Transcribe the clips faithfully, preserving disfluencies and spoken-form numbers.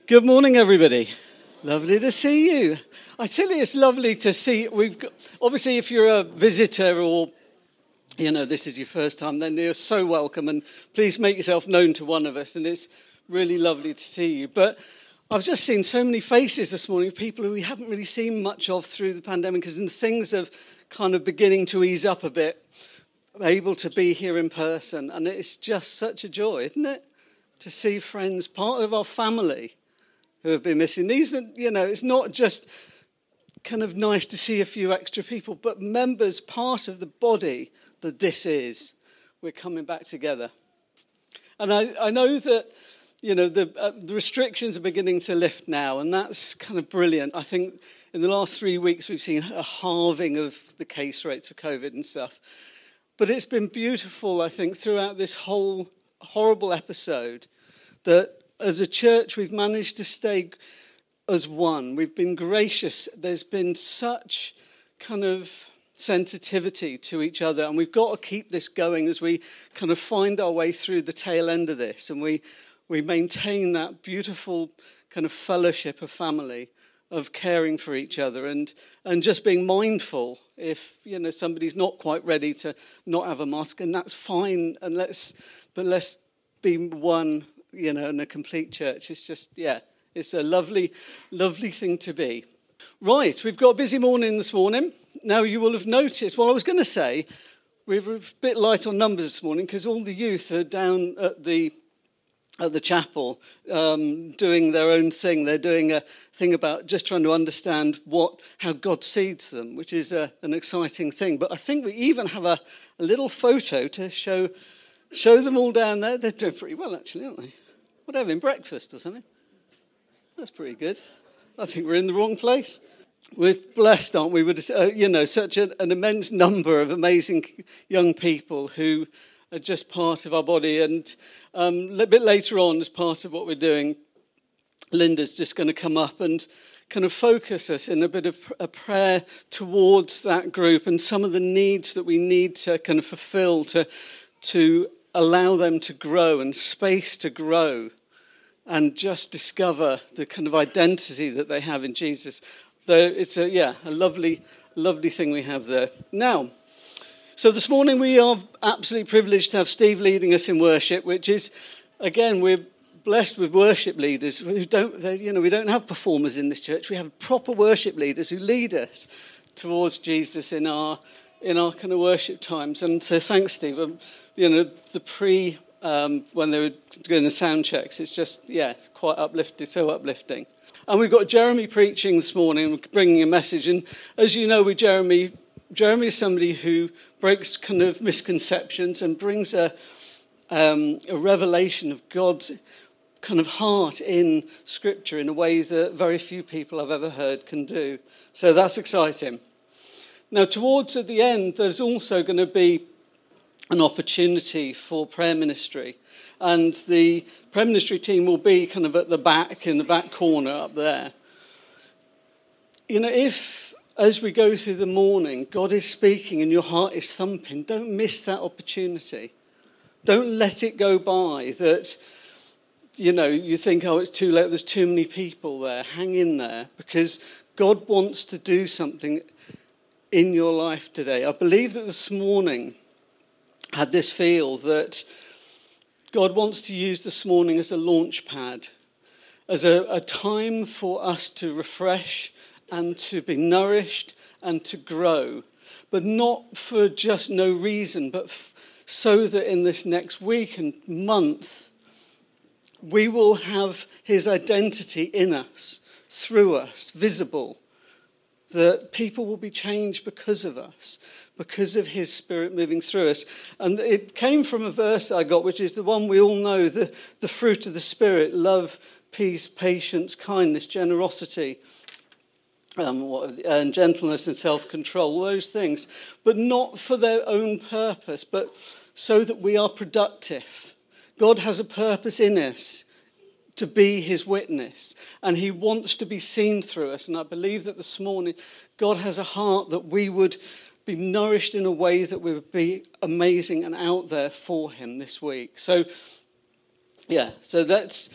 Good morning, everybody. Lovely to see you. I tell you, it's lovely to see. We've got, obviously, if you're a visitor or, you know, this is your first time, then you're so welcome. And please make yourself known to one of us. And it's really lovely to see you. But I've just seen so many faces this morning, people who we haven't really seen much of through the pandemic, because things are kind of beginning to ease up a bit, able to be here in person. And it's just such a joy, isn't it, to see friends, part of our family, who have been missing. These are, you know, it's not just kind of nice to see a few extra people, but members, part of the body that this is. We're coming back together. And I, I know that, you know, the, uh, the restrictions are beginning to lift now, and that's kind of brilliant. I think in the last three weeks we've seen a halving of the case rates of COVID and stuff. But it's been beautiful, I think, throughout this whole horrible episode that as a church, we've managed to stay as one. We've been gracious. There's been such kind of sensitivity to each other, and we've got to keep this going as we kind of find our way through the tail end of this, and we, we maintain that beautiful kind of fellowship of family, of caring for each other, and, and just being mindful if, you know, somebody's not quite ready to not have a mask, and that's fine, and let's, but let's be one, you know, in a complete church. It's just, yeah, it's a lovely, lovely thing to be. Right, we've got a busy morning this morning. Now, you will have noticed, well, I was going to say, we were a bit light on numbers this morning because all the youth are down at the at the chapel um, doing their own thing. They're doing a thing about just trying to understand what how God seeds them, which is a, an exciting thing. But I think we even have a, a little photo to show show them all down there. They're doing pretty well, actually, aren't they? What, having breakfast or something? That's pretty good. I think we're in the wrong place. We're blessed, aren't we, with, uh, you know, such an, an immense number of amazing young people who are just part of our body. And um, a bit later on, as part of what we're doing, Linda's just going to come up and kind of focus us in a bit of a prayer towards that group and some of the needs that we need to kind of fulfill to to allow them to grow and space to grow and just discover the kind of identity that they have in Jesus. Though it's a, yeah, a lovely, lovely thing we have there. Now, so this morning we are absolutely privileged to have Steve leading us in worship, which is, again, we're blessed with worship leaders who don't, they, you know, we don't have performers in this church. We have proper worship leaders who lead us towards Jesus in our in our kind of worship times. And so thanks, Steve. Um, you know, the pre, um, when they were doing the sound checks, it's just, yeah, quite uplifting, so uplifting. And we've got Jeremy preaching this morning, bringing a message. And as you know, with Jeremy, Jeremy is somebody who breaks kind of misconceptions and brings a, um, a revelation of God's kind of heart in Scripture in a way that very few people I've ever heard can do. So that's exciting. Now, towards at the end, there's also going to be an opportunity for prayer ministry. And the prayer ministry team will be kind of at the back, in the back corner up there. You know, if, as we go through the morning, God is speaking and your heart is thumping, don't miss that opportunity. Don't let it go by that, you know, you think, oh, it's too late, there's too many people there. Hang in there, because God wants to do something in your life today. I believe that this morning had this feel that God wants to use this morning as a launch pad, as a, a time for us to refresh and to be nourished and to grow, but not for just no reason, but f- so that in this next week and month, we will have his identity in us, through us, visible, that people will be changed because of us, because of his Spirit moving through us. And it came from a verse I got, which is the one we all know, the, the fruit of the Spirit: love, peace, patience, kindness, generosity, um, what, and gentleness and self-control, all those things. But not for their own purpose, but so that we are productive. God has a purpose in us to be his witness, and he wants to be seen through us. And I believe that this morning God has a heart that we would be nourished in a way that we would be amazing and out there for him this week. So, yeah, so that's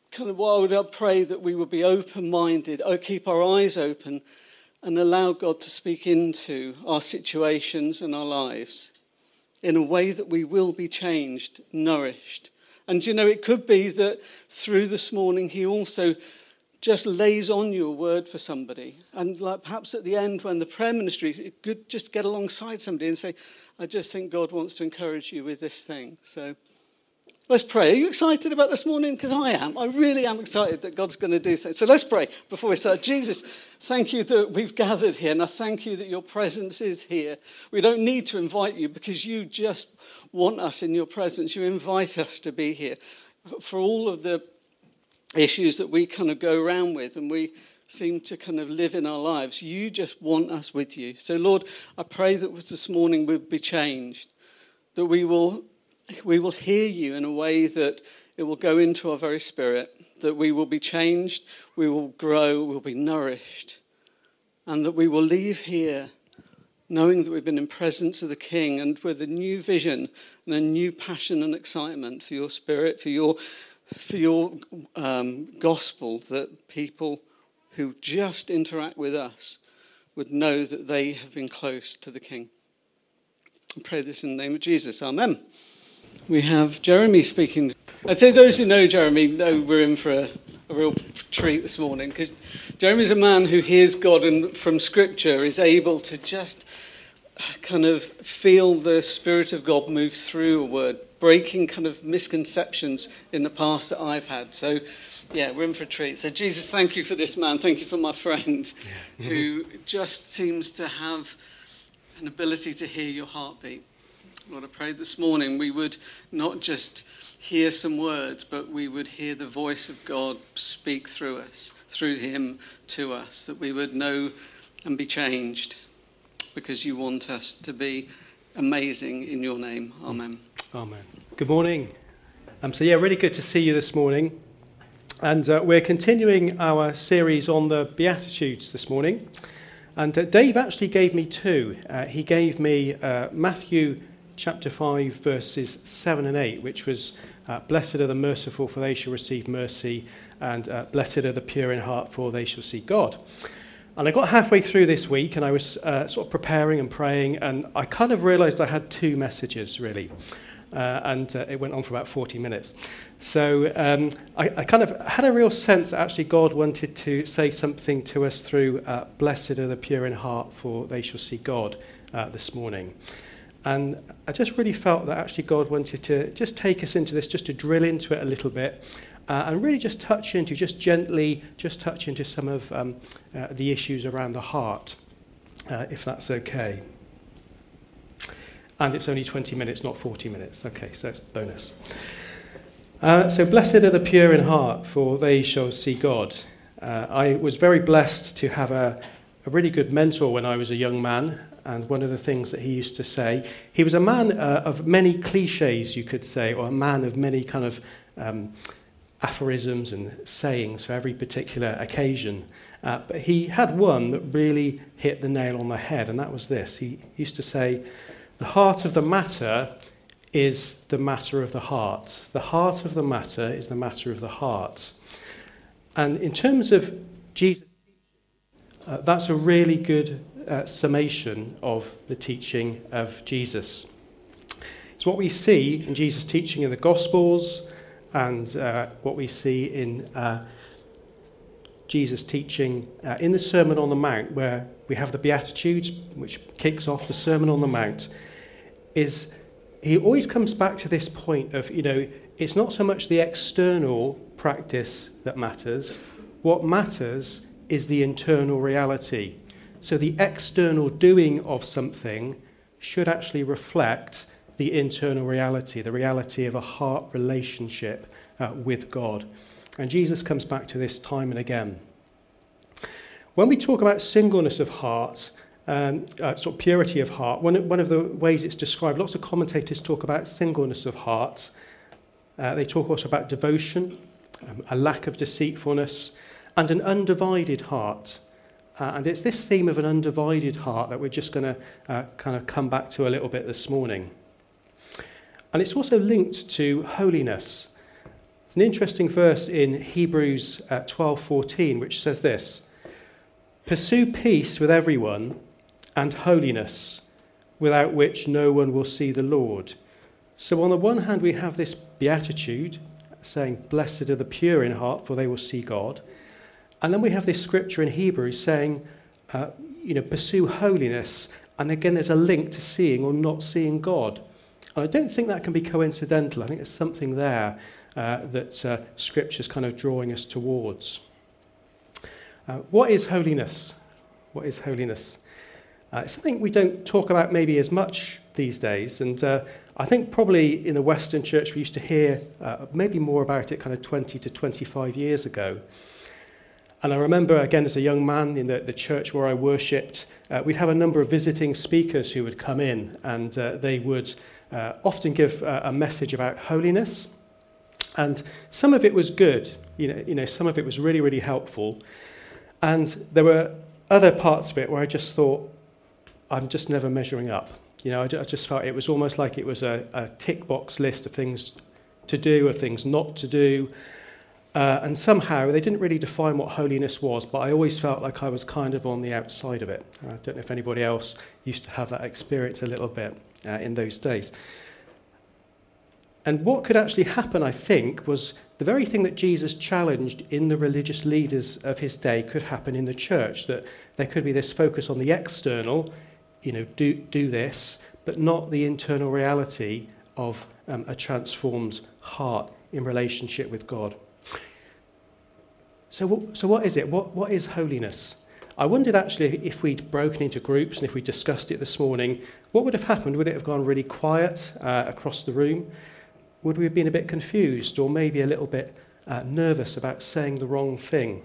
kind of what I would pray that we would be open-minded, oh, keep our eyes open and allow God to speak into our situations and our lives in a way that we will be changed, nourished. And, you know, it could be that through this morning he also just lays on you a word for somebody. And like perhaps at the end when the prayer ministry, it could just get alongside somebody and say, I just think God wants to encourage you with this thing. So let's pray. Are you excited about this morning? Because I am. I really am excited that God's going to do something. So let's pray before we start. Jesus, thank you that we've gathered here, and I thank you that your presence is here. We don't need to invite you because you just want us in your presence. You invite us to be here for all of the issues that we kind of go around with and we seem to kind of live in our lives. You just want us with you. So, Lord, I pray that this morning we'll be changed, that we will... We will hear you in a way that it will go into our very spirit, that we will be changed, we will grow, we'll be nourished, and that we will leave here knowing that we've been in presence of the King and with a new vision and a new passion and excitement for your spirit, for your, for your um, gospel, that people who just interact with us would know that they have been close to the King. I pray this in the name of Jesus. Amen. We have Jeremy speaking. I'd say those who know Jeremy know we're in for a, a real treat this morning, because Jeremy's a man who hears God and from Scripture is able to just kind of feel the Spirit of God move through a word, breaking kind of misconceptions in the past that I've had. So, yeah, we're in for a treat. So, Jesus, thank you for this man. Thank you for my friend yeah. who just seems to have an ability to hear your heartbeat. Lord, I pray this morning we would not just hear some words, but we would hear the voice of God speak through us, through him to us, that we would know and be changed because you want us to be amazing in your name. Amen. Amen. Good morning. Um, so, yeah, really good to see you this morning. And uh, we're continuing our series on the Beatitudes this morning. And uh, Dave actually gave me two. Uh, he gave me uh, Matthew chapter five, verses seven and eight, which was, uh, blessed are the merciful, for they shall receive mercy, and uh, blessed are the pure in heart, for they shall see God. And I got halfway through this week, and I was uh, sort of preparing and praying, and I kind of realised I had two messages, really. Uh, and uh, it went on for about forty minutes. So um, I, I kind of had a real sense that actually God wanted to say something to us through uh, blessed are the pure in heart, for they shall see God uh, this morning. And I just really felt that actually God wanted to just take us into this, just to drill into it a little bit, uh, and really just touch into, just gently, just touch into some of um, uh, the issues around the heart, uh, if that's okay. And it's only twenty minutes, not forty minutes. Okay, so it's bonus. Uh, so blessed are the pure in heart, for they shall see God. Uh, I was very blessed to have a, a really good mentor when I was a young man. And one of the things that he used to say, he was a man uh, of many cliches, you could say, or a man of many kind of um, aphorisms and sayings for every particular occasion. Uh, but he had one that really hit the nail on the head, and that was this. He used to say, the heart of the matter is the matter of the heart. The heart of the matter is the matter of the heart. And in terms of Jesus, uh, that's a really good Uh, summation of the teaching of Jesus. It's what we see in Jesus' teaching in the Gospels and uh, what we see in uh, Jesus' teaching uh, in the Sermon on the Mount, where we have the Beatitudes, which kicks off the Sermon on the Mount, is he always comes back to this point of, you know, it's not so much the external practice that matters. What matters is the internal reality. So the external doing of something should actually reflect the internal reality, the reality of a heart relationship uh, with God. And Jesus comes back to this time and again. When we talk about singleness of heart, um, uh, sort of purity of heart, one, one of the ways it's described, lots of commentators talk about singleness of heart. Uh, they talk also about devotion, um, a lack of deceitfulness, and an undivided heart. Uh, and it's this theme of an undivided heart that we're just going to uh, kind of come back to a little bit this morning. And it's also linked to holiness. It's an interesting verse in Hebrews uh, twelve fourteen, which says this: "Pursue peace with everyone and holiness, without which no one will see the Lord." So on the one hand, we have this beatitude saying, "Blessed are the pure in heart, for they will see God." And then we have this scripture in Hebrews saying, uh, you know, pursue holiness. And again, there's a link to seeing or not seeing God. And I don't think that can be coincidental. I think there's something there uh, that uh, Scripture's kind of drawing us towards. Uh, what is holiness? What is holiness? Uh, it's something we don't talk about maybe as much these days. And uh, I think probably in the Western church we used to hear uh, maybe more about it kind of twenty to twenty-five years ago. And I remember, again, as a young man in the, the church where I worshipped, uh, we'd have a number of visiting speakers who would come in, and uh, they would uh, often give uh, a message about holiness. And some of it was good, you know, you know, some of it was really, really helpful. And there were other parts of it where I just thought, I'm just never measuring up. You know, I, I just felt it was almost like it was a, a tick box list of things to do, of things not to do. Uh, and somehow they didn't really define what holiness was, but I always felt like I was kind of on the outside of it. I don't know if anybody else used to have that experience a little bit uh, in those days. And what could actually happen, I think, was the very thing that Jesus challenged in the religious leaders of his day could happen in the church, that there could be this focus on the external, you know, do, do this, but not the internal reality of um, a transformed heart in relationship with God. So what, so what is it? What, what is holiness? I wondered actually if we'd broken into groups and if we discussed it this morning, what would have happened? Would it have gone really quiet uh, across the room? Would we have been a bit confused or maybe a little bit uh, nervous about saying the wrong thing?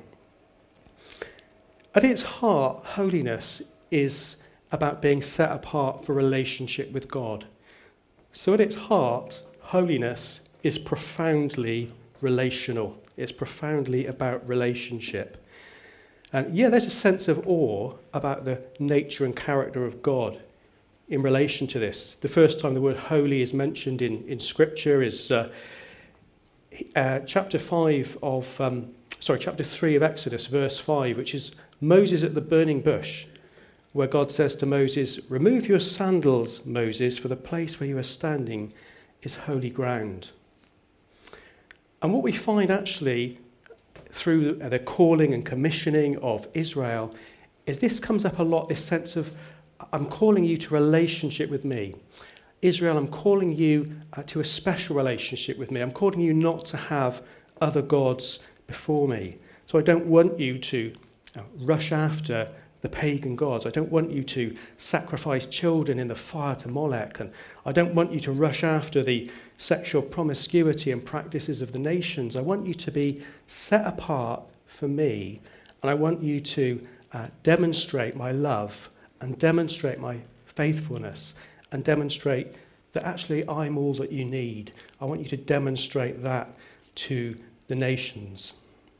At its heart, holiness is about being set apart for relationship with God. So at its heart, holiness is profoundly relational. It's profoundly about relationship. And yeah, there's a sense of awe about the nature and character of God in relation to this. The first time the word holy is mentioned in, in Scripture is uh, uh, chapter five of, um, sorry, chapter three of Exodus, verse five, which is Moses at the burning bush, where God says to Moses, "Remove your sandals, Moses, for the place where you are standing is holy ground." And what we find actually through the calling and commissioning of Israel is this comes up a lot, this sense of, I'm calling you to relationship with me. Israel, I'm calling you uh, to a special relationship with me. I'm calling you not to have other gods before me. So I don't want you to uh, rush after the pagan gods. I don't want you to sacrifice children in the fire to Molech. And I don't want you to rush after the sexual promiscuity and practices of the nations. I want you to be set apart for me. And I want you to uh, demonstrate my love and demonstrate my faithfulness and demonstrate that actually I'm all that you need. I want you to demonstrate that to the nations.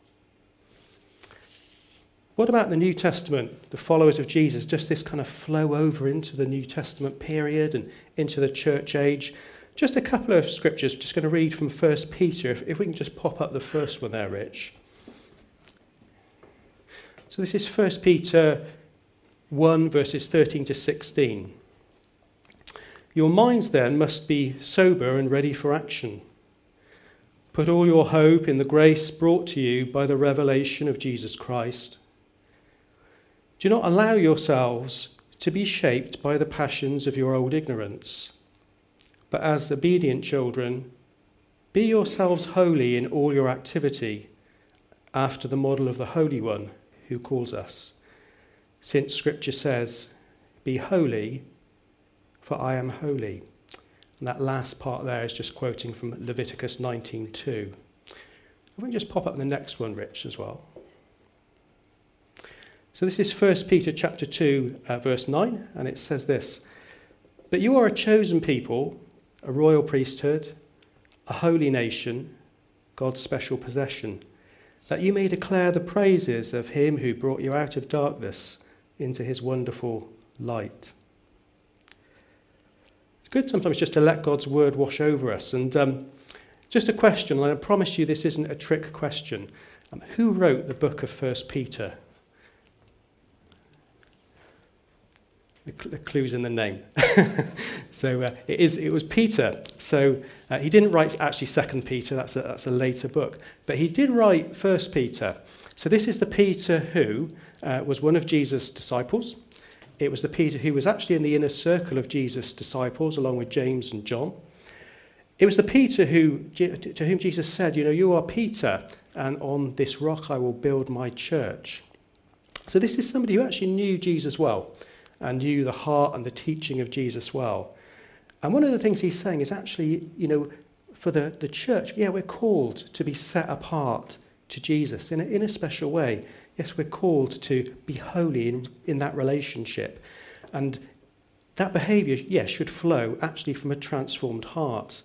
What about the New Testament, the followers of Jesus, just this kind of flow over into the New Testament period and into the church age? Just a couple of scriptures, just going to read from First Peter, if, if we can just pop up the first one there, Rich. So this is First Peter one, verses thirteen to sixteen. "Your minds then must be sober and ready for action. Put all your hope in the grace brought to you by the revelation of Jesus Christ. Do not allow yourselves to be shaped by the passions of your old ignorance, but as obedient children, be yourselves holy in all your activity, after the model of the Holy One who calls us. Since Scripture says, 'Be holy, for I am holy.'" And that last part there is just quoting from Leviticus nineteen two. We can just pop up the next one, Rich, as well. So this is First Peter chapter two, uh, verse nine, and it says this: "But you are a chosen people, a royal priesthood, a holy nation, God's special possession, that you may declare the praises of him who brought you out of darkness into his wonderful light." It's good sometimes just to let God's word wash over us. And um, Just a question, and I promise you this isn't a trick question. Um, who wrote the book of First Peter? The, cl- the clue's in the name. so uh, it is. It was Peter. So uh, he didn't write actually Second Peter. That's a, that's a later book. But he did write First Peter. So this is the Peter who uh, was one of Jesus' disciples. It was the Peter who was actually in the inner circle of Jesus' disciples, along with James and John. It was the Peter who, to whom Jesus said, you know, you are Peter, and on this rock I will build my church. So this is somebody who actually knew Jesus well, and knew the heart and the teaching of Jesus well. And one of the things he's saying is actually, you know, for the, the church, yeah, we're called to be set apart to Jesus in a, in a special way. Yes, we're called to be holy in, in that relationship. And that behaviour, yes, should flow actually from a transformed heart.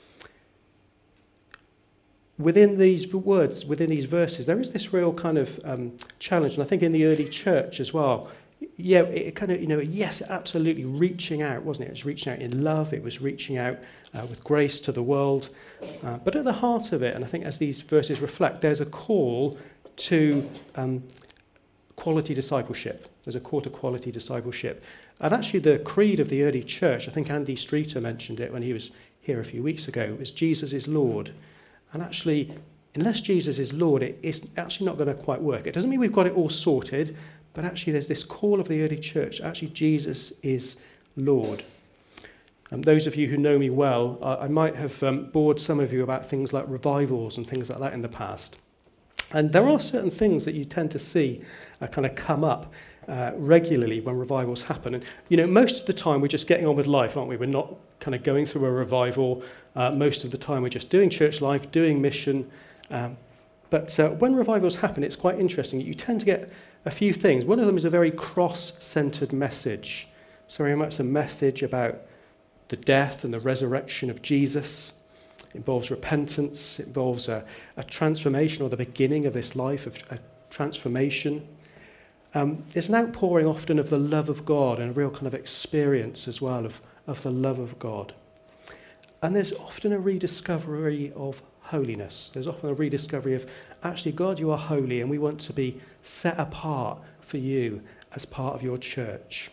Within these words, within these verses, there is this real kind of um, challenge. And I think in the early church as well, yeah, it kind of, you know, yes, absolutely reaching out, wasn't it? It was reaching out in love. It was reaching out uh, with grace to the world. Uh, but at the heart of it, and I think as these verses reflect, there's a call to um, quality discipleship. There's a call to quality discipleship. And actually the creed of the early church, I think Andy Streeter mentioned it when he was here a few weeks ago, is Jesus is Lord. And actually, unless Jesus is Lord, it, it's actually not going to quite work. It doesn't mean we've got it all sorted, but actually there's this call of the early church. Actually, Jesus is Lord. And those of you who know me well, I, I might have um, bored some of you about things like revivals and things like that in the past. And there are certain things that you tend to see uh, kind of come up uh, regularly when revivals happen. And, you know, most of the time we're just getting on with life, aren't we? We're not kind of going through a revival. Uh, most of the time we're just doing church life, doing mission. Um, but uh, when revivals happen, it's quite interesting. You tend to get a few things. One of them is a very cross-centered message. So very much a message about the death and the resurrection of Jesus. It involves repentance. It involves a, a transformation, or the beginning of this life of a transformation. Um, it's an outpouring often of the love of God, and a real kind of experience as well of, of the love of God. And there's often a rediscovery of holiness. There's often a rediscovery of, actually, God, you are holy, and we want to be set apart for you as part of your church.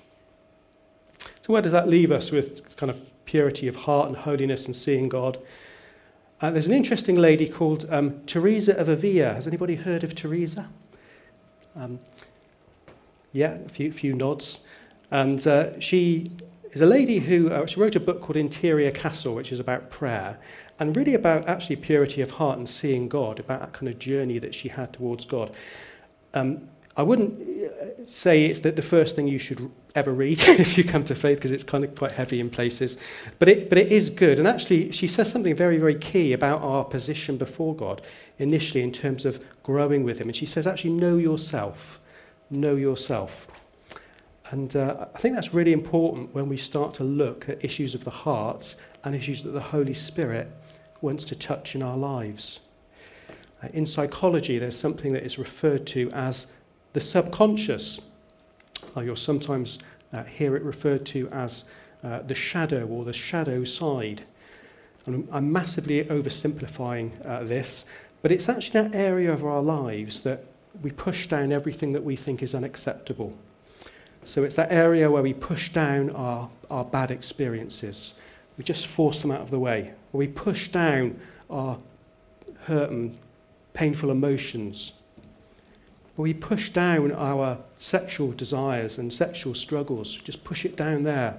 So where does that leave us with kind of purity of heart and holiness and seeing God? Uh, there's an interesting lady called um, Teresa of Avila. Has anybody heard of Teresa? Um, yeah, a few, few nods. And uh, she is a lady who uh, she wrote a book called Interior Castle, which is about prayer, and really about actually purity of heart and seeing God, about that kind of journey that she had towards God. Um, I wouldn't say it's the, the first thing you should ever read if you come to faith, because it's kind of quite heavy in places, but it but it is good. And actually she says something very, very key about our position before God initially in terms of growing with him. And she says, actually, know yourself. Know yourself. And uh, I think that's really important when we start to look at issues of the heart and issues that the Holy Spirit wants to touch in our lives. Uh, in psychology, there's something that is referred to as the subconscious. Uh, you'll sometimes uh, hear it referred to as uh, the shadow or the shadow side. And I'm massively oversimplifying uh, this, but it's actually that area of our lives that we push down everything that we think is unacceptable. So it's that area where we push down our, our bad experiences. We just force them out of the way. Or we push down our hurt and painful emotions. Or we push down our sexual desires and sexual struggles. Just push it down there.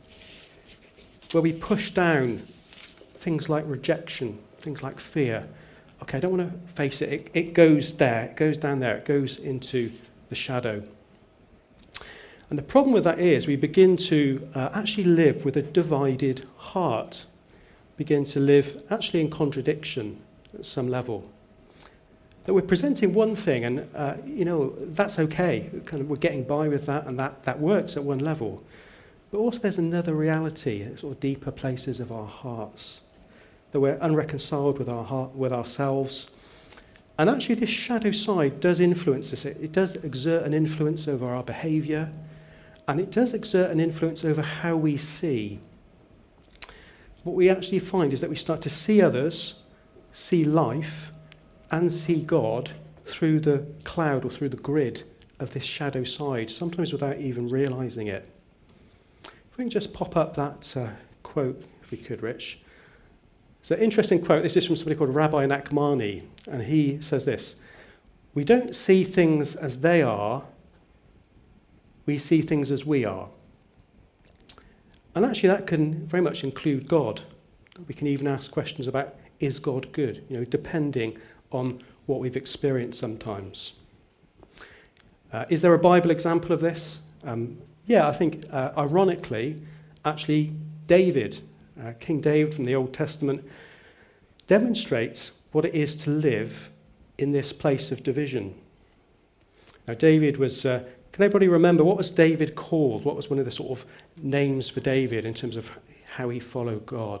Where we push down things like rejection, things like fear. Okay, I don't want to face it. It, it goes there. It goes down there. It goes into the shadow. And the problem with that is we begin to uh, actually live with a divided heart, begin to live actually in contradiction at some level. That we're presenting one thing, and uh, you know that's okay. Kind of, we're getting by with that, and that, that works at one level. But also there's another reality, sort of deeper places of our hearts, that we're unreconciled with our heart, with ourselves. And actually this shadow side does influence us. It, it does exert an influence over our behaviour. And it does exert an influence over how we see. What we actually find is that we start to see others see life and see God through the cloud or through the grid of this shadow side, sometimes without even realizing it. If we can just pop up that uh, quote, if we could, Rich. It's an interesting quote. This is from somebody called Rabbi Nachmani, and he says this: "We don't see things as they are, we see things as we are." And actually that can very much include God. We can even ask questions about, is God good? You know, depending on what we've experienced sometimes. Uh, is there a Bible example of this? Um, yeah, I think, uh, ironically, actually, David, uh, King David from the Old Testament, demonstrates what it is to live in this place of division. Now, David was, uh, can anybody remember, what was David called? What was one of the sort of names for David in terms of how he followed God?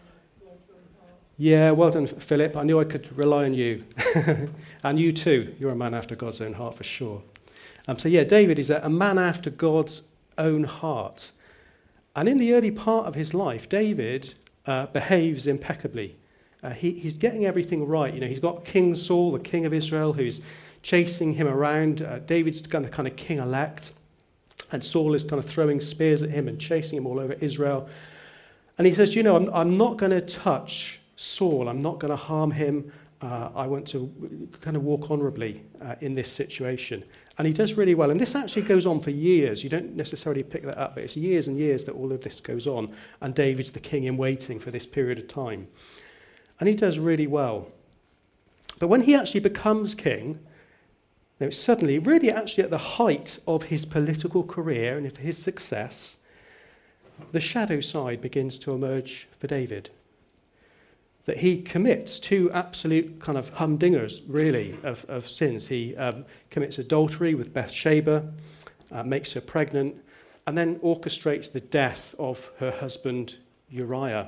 Yeah, well done, Philip. I knew I could rely on you. And you too. You're a man after God's own heart for sure. Um, so yeah, David is a, a man after God's own heart. And in the early part of his life, David uh, behaves impeccably. Uh, he, he's getting everything right. You know, he's got King Saul, the king of Israel, who's chasing him around. Uh, David's kind of, kind of king-elect. And Saul is kind of throwing spears at him and chasing him all over Israel. And he says, you know, I'm, I'm not going to touch Saul. I'm not going to harm him. Uh, I want to kind of walk honourably uh, in this situation. And he does really well. And this actually goes on for years. You don't necessarily pick that up, but it's years and years that all of this goes on. And David's the king in waiting for this period of time. And he does really well. But when he actually becomes king, you know, suddenly, really actually at the height of his political career and of his success, the shadow side begins to emerge for David. That he commits two absolute kind of humdingers, really, of, of sins. He um, commits adultery with Bathsheba, uh, makes her pregnant, and then orchestrates the death of her husband Uriah.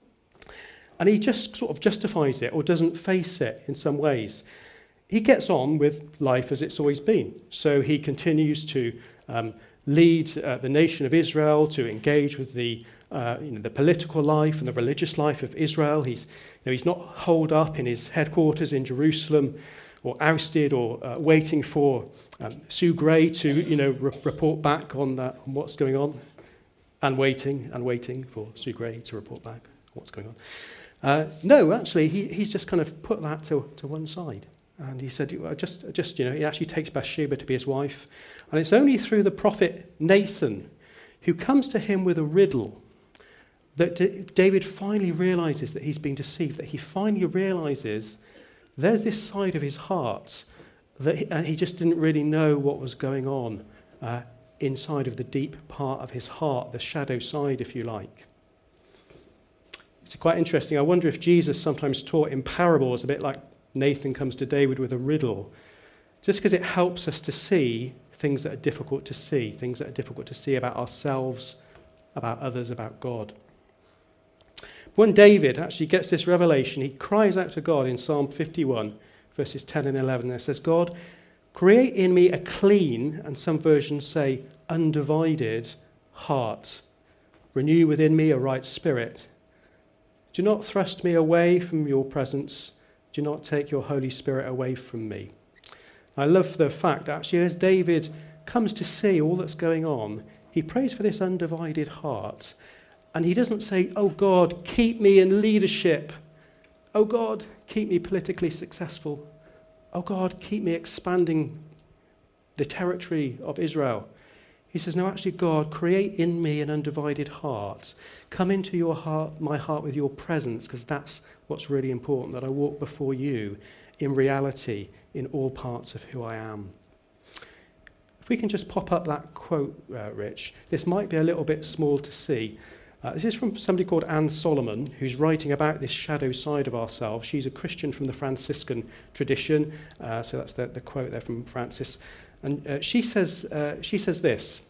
And he just sort of justifies it or doesn't face it in some ways. He gets on with life as it's always been. So he continues to um, lead uh, the nation of Israel, to engage with the Uh, you know, the political life and the religious life of Israel. He's, you know, he's not holed up in his headquarters in Jerusalem or ousted or uh, waiting for um, Sue Gray to, you know, re- report back on, that, on what's going on, and waiting and waiting for Sue Gray to report back on what's going on. Uh, no, actually, he, he's just kind of put that to, to one side. And he said, well, just, just, you know, he actually takes Bathsheba to be his wife. And it's only through the prophet Nathan, who comes to him with a riddle, that D- David finally realizes that he's been deceived, that he finally realizes there's this side of his heart that he, and he just didn't really know what was going on uh, inside of the deep part of his heart, the shadow side, if you like. It's quite interesting. I wonder if Jesus sometimes taught in parables, a bit like Nathan comes to David with a riddle, just because it helps us to see things that are difficult to see, things that are difficult to see about ourselves, about others, about God. When David actually gets this revelation, he cries out to God in Psalm fifty-one, verses ten and eleven. It says, God, create in me a clean, and some versions say undivided, heart. Renew within me a right spirit. Do not thrust me away from your presence. Do not take your Holy Spirit away from me. I love the fact that actually as David comes to see all that's going on, he prays for this undivided heart. And he doesn't say, oh God, keep me in leadership. Oh God, keep me politically successful. Oh God, keep me expanding the territory of Israel. He says, no, actually, God, create in me an undivided heart. Come into your heart, my heart with your presence, because that's what's really important, that I walk before you in reality in all parts of who I am. If we can just pop up that quote, uh, Rich, this might be a little bit small to see. Uh, this is from somebody called Anne Solomon, who's writing about this shadow side of ourselves. She's a Christian from the Franciscan tradition, uh, so that's the, the quote there from Francis. And uh, she says, uh, she says this: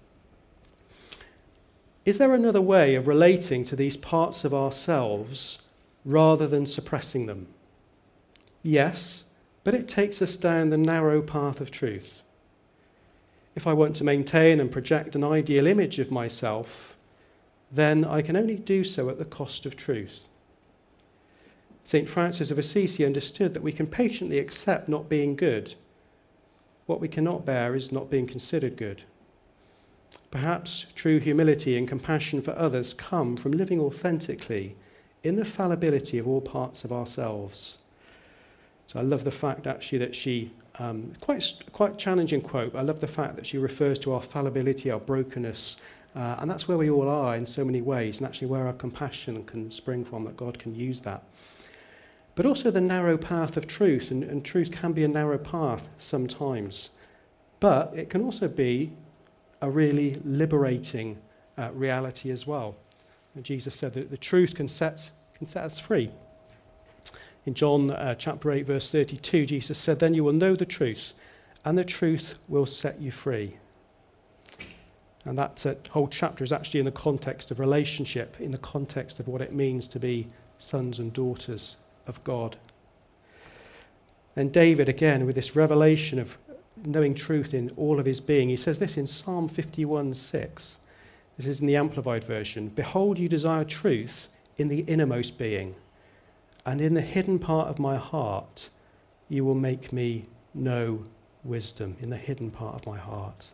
is there another way of relating to these parts of ourselves rather than suppressing them? Yes, but it takes us down the narrow path of truth. If I want to maintain and project an ideal image of myself, then I can only do so at the cost of truth. Saint Francis of Assisi understood that we can patiently accept not being good. What we cannot bear is not being considered good. Perhaps true humility and compassion for others come from living authentically in the fallibility of all parts of ourselves. So I love the fact actually that she, um, quite quite challenging quote, I love the fact that she refers to our fallibility, our brokenness, uh, and that's where we all are in so many ways, and actually where our compassion can spring from, that God can use that. But also the narrow path of truth, and, and truth can be a narrow path sometimes, but it can also be a really liberating uh, reality as well. And Jesus said that the truth can set, can set us free. In John uh, chapter eight, verse thirty-two, Jesus said, "Then you will know the truth, and the truth will set you free." And that uh, whole chapter is actually in the context of relationship, in the context of what it means to be sons and daughters of God. And David, again, with this revelation of knowing truth in all of his being, he says this in Psalm fifty-one six. This is in the Amplified Version. "Behold, you desire truth in the innermost being, and in the hidden part of my heart you will make me know wisdom." In the hidden part of my heart.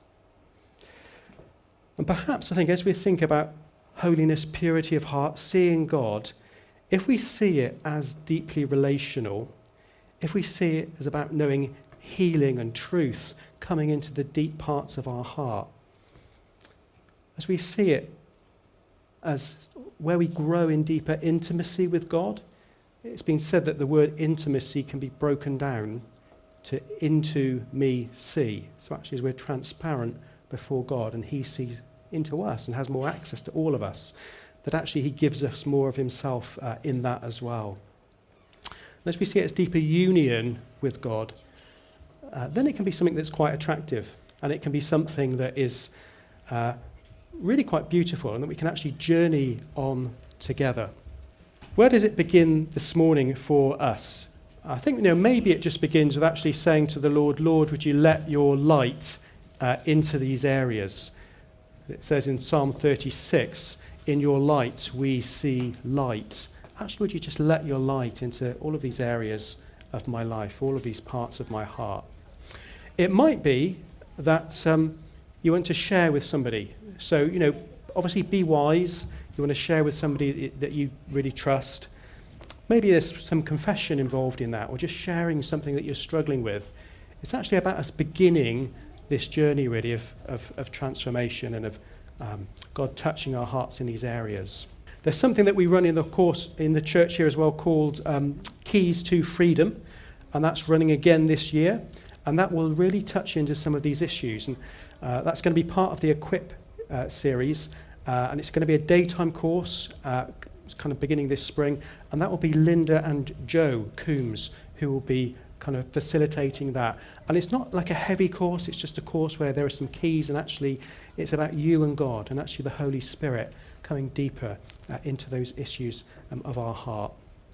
And perhaps, I think, as we think about holiness, purity of heart, seeing God, if we see it as deeply relational, if we see it as about knowing healing and truth coming into the deep parts of our heart, as we see it as where we grow in deeper intimacy with God, it's been said that the word intimacy can be broken down to into me see. So actually, as we're transparent before God and he sees into us and has more access to all of us, that actually he gives us more of himself uh, in that as well. And as we see it as deeper union with God, uh, then it can be something that's quite attractive, and it can be something that is uh, really quite beautiful, and that we can actually journey on together. Where does it begin this morning for us? I think, you know, maybe it just begins with actually saying to the Lord, "Lord, would you let your light uh, into these areas?" It says in Psalm thirty-six, "In your light we see light." Actually, would you just let your light into all of these areas of my life, all of these parts of my heart? It might be that um, you want to share with somebody. So, you know, obviously be wise. You want to share with somebody that you really trust. Maybe there's some confession involved in that, or just sharing something that you're struggling with. It's actually about us beginning this journey, really, of, of, of transformation and of um, God touching our hearts in these areas. There's something that we run in the course in the church here as well called um, Keys to Freedom, and that's running again this year, and that will really touch into some of these issues. And uh, that's going to be part of the Equip uh, series, uh, and it's going to be a daytime course, uh, it's kind of beginning this spring, and that will be Linda and Joe Coombs who will be kind of facilitating that. And it's not like a heavy course, it's just a course where there are some keys, and actually it's about you and God and actually the Holy Spirit coming deeper uh, into those issues um, of our heart.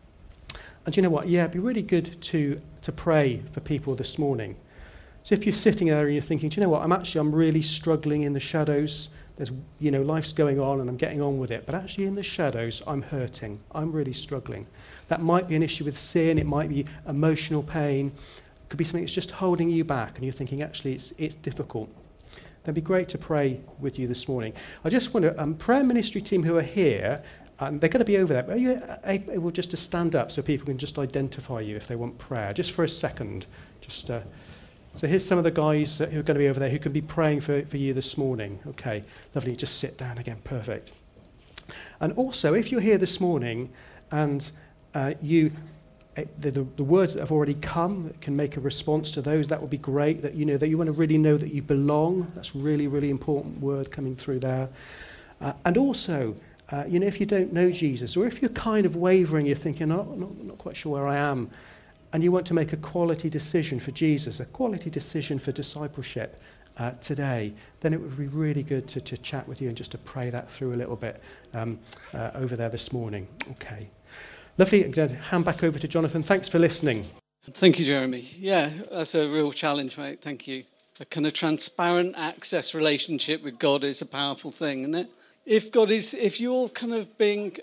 And you know what? Yeah, it'd be really good to to pray for people this morning. So if you're sitting there and you're thinking, do you know what? I'm actually, I'm really struggling in the shadows. There's, you know, life's going on and I'm getting on with it. But actually in the shadows, I'm hurting. I'm really struggling. That might be an issue with sin. It might be emotional pain. It could be something that's just holding you back and you're thinking, actually, it's it's difficult. That'd be great to pray with you this morning. I just wonder, um, prayer ministry team who are here, um, they're going to be over there. Are you able just to stand up so people can just identify you if they want prayer? Just for a second. Just uh, so here's some of the guys who are going to be over there who can be praying for, for you this morning. Okay, lovely. Just sit down again. Perfect. And also, if you're here this morning and uh, you... The, the, the words that have already come that can make a response to those, that would be great. That you know that you want to really know that you belong. That's really, really important word coming through there. Uh, and also, uh, you know, if you don't know Jesus, or if you're kind of wavering, you're thinking, oh, I'm not, not quite sure where I am, and you want to make a quality decision for Jesus, a quality decision for discipleship uh, today, then it would be really good to, to chat with you and just to pray that through a little bit um, uh, over there this morning. Okay. Lovely. I'm going to hand back over to Jonathan. Thanks for listening. Thank you, Jeremy. Yeah, that's a real challenge, mate. Thank you. A kind of transparent access relationship with God is a powerful thing, isn't it? If God is, if you're kind of being,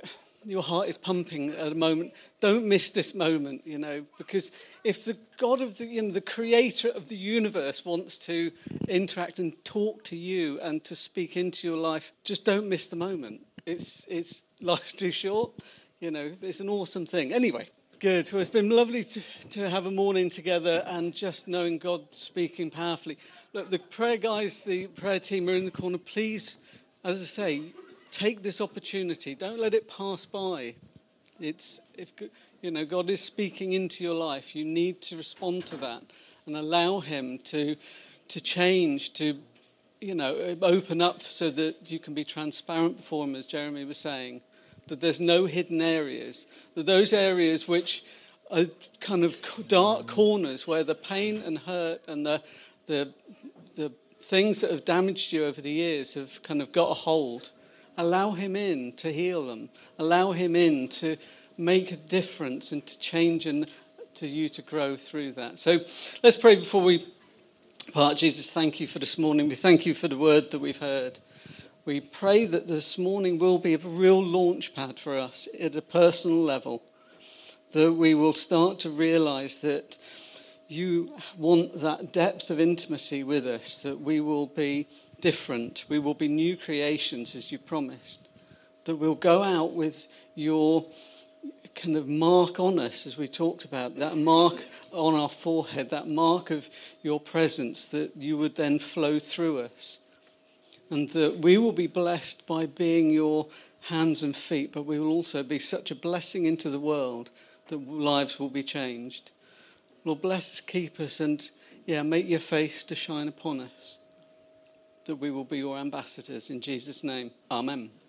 your heart is pumping at a moment, don't miss this moment, you know, because if the God of the, you know, the creator of the universe wants to interact and talk to you and to speak into your life, just don't miss the moment. It's, it's life's too short, you know, it's an awesome thing. Anyway, good. Well, it's been lovely to, to have a morning together and just knowing God speaking powerfully. Look, the prayer guys, the prayer team are in the corner. Please, as I say, take this opportunity. Don't let it pass by. It's if you know God is speaking into your life, you need to respond to that and allow Him to to change, to you know open up so that you can be transparent before Him, as Jeremy was saying. That there's no hidden areas. That those areas which are kind of dark corners where the pain and hurt and the the the things that have damaged you over the years have kind of got a hold. Allow Him in to heal them. Allow Him in to make a difference and to change and to you to grow through that. So let's pray before we part. Jesus, thank you for this morning. We thank you for the word that we've heard. We pray that this morning will be a real launch pad for us at a personal level. That we will start to realise that you want that depth of intimacy with us, that we will be different. We will be new creations, as you promised. That we'll go out with your kind of mark on us, as we talked about, that mark on our forehead, that mark of your presence, that you would then flow through us. And that we will be blessed by being your hands and feet, but we will also be such a blessing into the world that lives will be changed. Lord, bless us, keep us, and yeah, make your face to shine upon us. That we will be your ambassadors in Jesus' name. Amen.